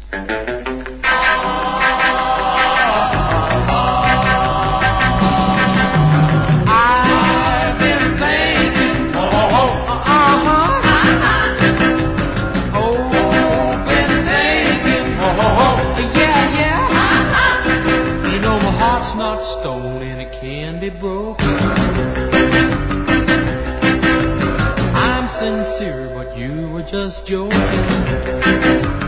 I've been thinking, been thinking, yeah. You know my heart's not stone and it can be broken. I'm sincere, but you were just joking.